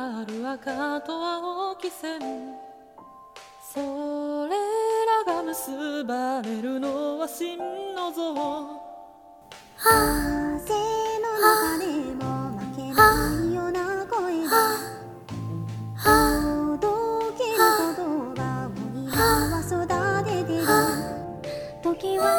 光る赤と青き線、それらが結ばれるのは真の像。 風の中でも負けないような声が届ける言葉を今は育ててる。時は